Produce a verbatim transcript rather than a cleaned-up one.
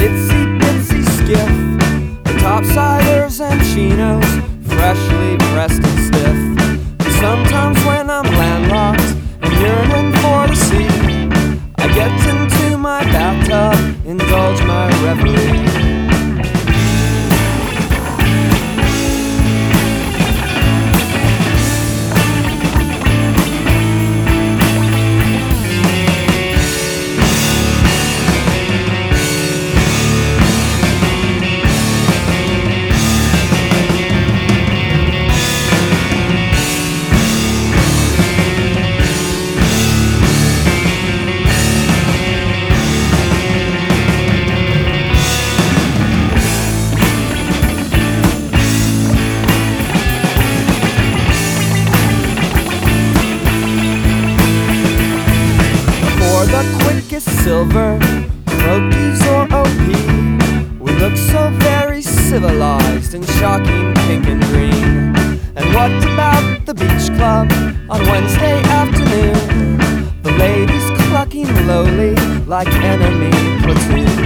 itsy bitsy skiff, the topsiders and chinos, freshly pressed and stiff. And sometimes when I'm landlocked and yearning for the sea, I get into my bathtub, indulge my reverie. The quickest silver, croquis or O P, we look so very civilized in shocking pink and green. And what about the beach club on Wednesday afternoon? The ladies clucking lowly like enemy platoon.